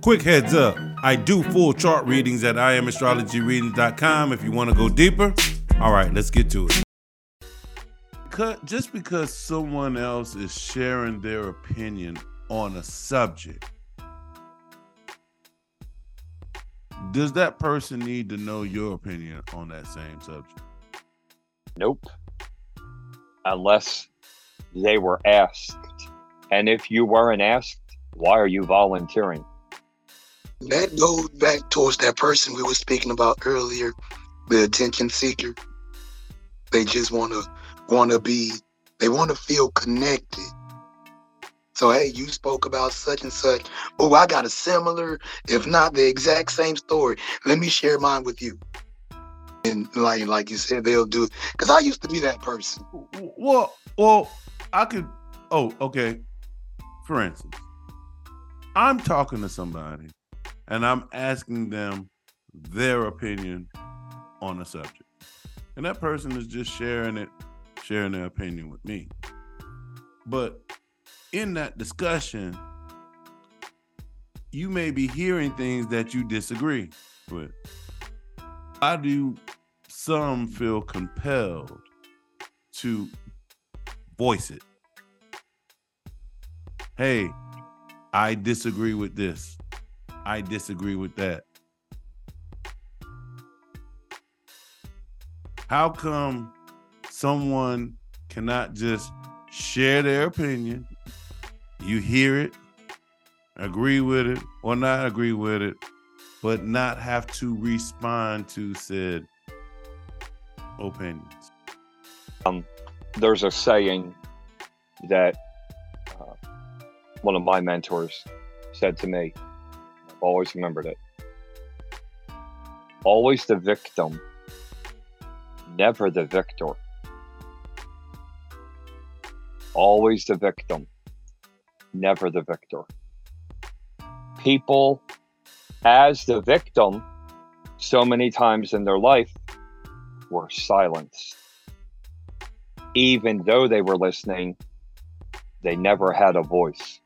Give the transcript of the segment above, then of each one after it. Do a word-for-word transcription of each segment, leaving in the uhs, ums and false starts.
Quick heads up, I do full chart readings at I am astrology readings dot com if you want to go deeper. All right, let's get to it. Just because someone else is sharing their opinion on a subject, does that person need to know your opinion on that same subject? Nope. Unless they were asked. And if you weren't asked, why are you volunteering? That goes back towards that person we were speaking about earlier, the attention seeker. They just want to want to be, they want to feel connected. So, hey, you spoke about such and such. Oh, I got a similar, if not the exact same story. Let me share mine with you. And like like you said, they'll do it. Because I used to be that person. Well, well, I could, oh, okay. For instance, I'm talking to somebody and I'm asking them their opinion on a subject. And that person is just sharing it, sharing their opinion with me. But in that discussion, you may be hearing things that you disagree with. Why do some feel compelled to voice it? Hey, I disagree with this. I disagree with that. How come someone cannot just share their opinion? You hear it, agree with it, or not agree with it, but not have to respond to said opinions? Um, there's a saying that uh, one of my mentors said to me. I've always remembered it. Always the victim, never the victor. Always the victim, never the victor. People, as the victim, so many times in their life, were silenced. Even though they were listening, they never had a voice.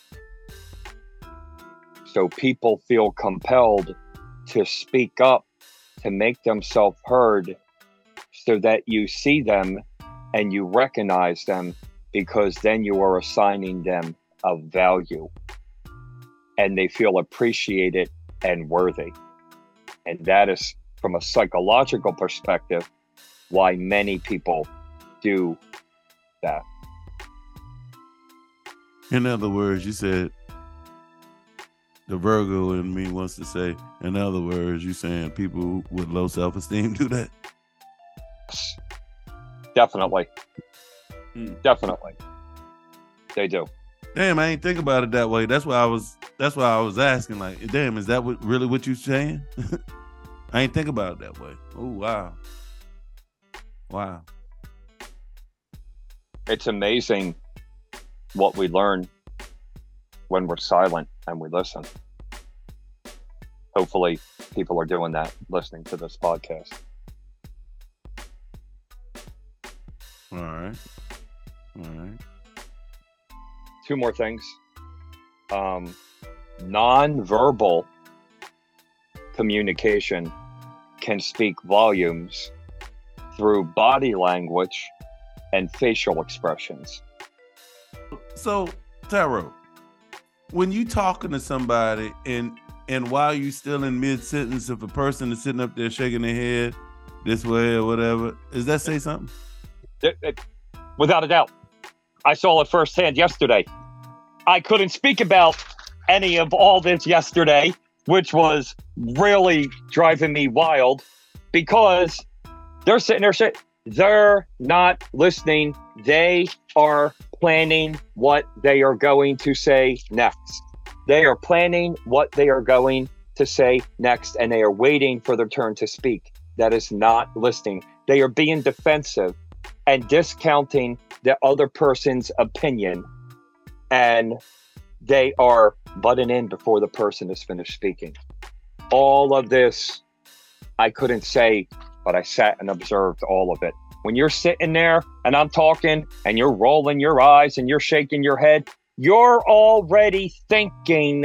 So people feel compelled to speak up, to make themselves heard, so that you see them and you recognize them, because then you are assigning them a value and they feel appreciated and worthy. And that is, from a psychological perspective, why many people do that. In other words, you said, the Virgo in me wants to say, in other words, you saying people with low self-esteem do that? Definitely. Hmm. Definitely. They do. Damn, I ain't think about it that way. That's why I was that's why I was asking, like, damn, is that what really what you saying? I ain't think about it that way. Oh, wow. Wow. It's amazing what we learn when we're silent and we listen. Hopefully people are doing that, listening to this podcast. All right. All right. Two more things. Um, non-verbal communication can speak volumes through body language and facial expressions. So, Taro, when you talking to somebody and and while you still in mid-sentence, if a person is sitting up there shaking their head this way or whatever, does that say something? It, it, without a doubt. I saw it firsthand yesterday. I couldn't speak about any of all this yesterday, which was really driving me wild, because they're sitting there shit. They're not listening. They are planning what they are going to say next. They are planning what they are going to say next, and they are waiting for their turn to speak. That is not listening. They are being defensive and discounting the other person's opinion, and they are butting in before the person is finished speaking. All of this, I couldn't say, but I sat and observed all of it. When you're sitting there and I'm talking and you're rolling your eyes and you're shaking your head, you're already thinking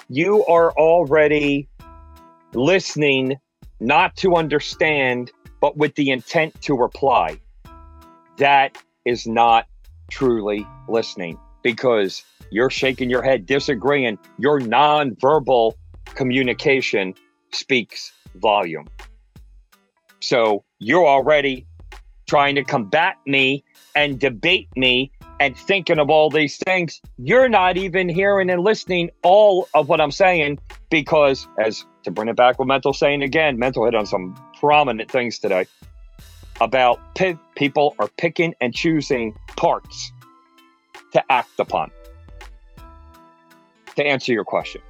you are already listening not to understand, but with the intent to reply. That is not truly listening, because you're shaking your head, disagreeing. Your nonverbal communication speaks volume. So you're already trying to combat me and debate me and thinking of all these things. You're not even hearing and listening all of what I'm saying, because, as to bring it back with Mental saying again, Mental hit on some prominent things today about p- people are picking and choosing parts to act upon. To answer your question.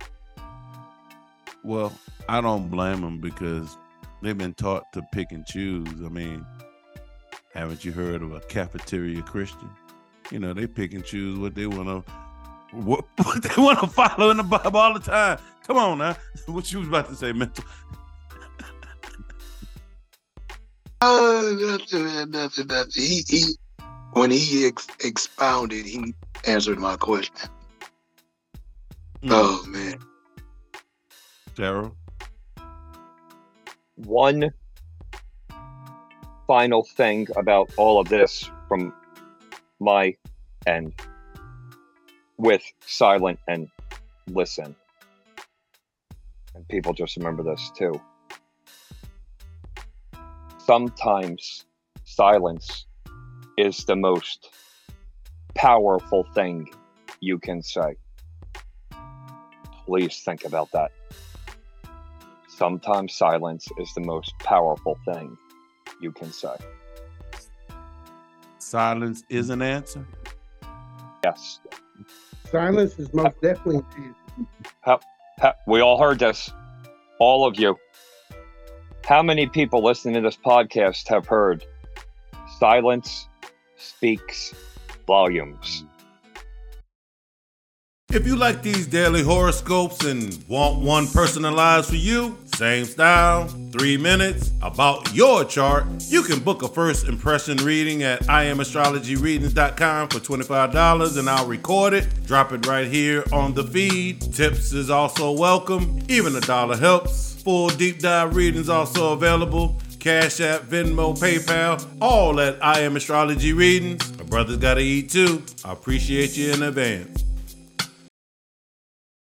Well, I don't blame them, because they've been taught to pick and choose. I mean, haven't you heard of a cafeteria Christian? You know, they pick and choose what they want to what, what they want to follow in the Bible all the time. Come on now. What you was about to say, Mental? Uh, nothing, man, nothing, nothing. He, he, when he ex- expounded, he answered my question. Mm. Oh, man. Daryl? One final thing about all of this from my end with silent and listen. And people just remember this too. Sometimes silence is the most powerful thing you can say. Please think about that. Sometimes silence is the most powerful thing you can say. Silence is an answer? Yes. Silence is most definitely an answer. Ha, ha, we all heard this. All of you. How many people listening to this podcast have heard silence speaks volumes? If you like these daily horoscopes and want one personalized for you, same style, three minutes, about your chart, you can book a first impression reading at I am astrology readings dot com for twenty-five dollars, and I'll record it, drop it right here on the feed. Tips is also welcome. Even a dollar helps. Full deep dive readings also available. Cash App, Venmo, PayPal, all at I Am Astrology Readings. My brother's gotta eat too. I appreciate you in advance.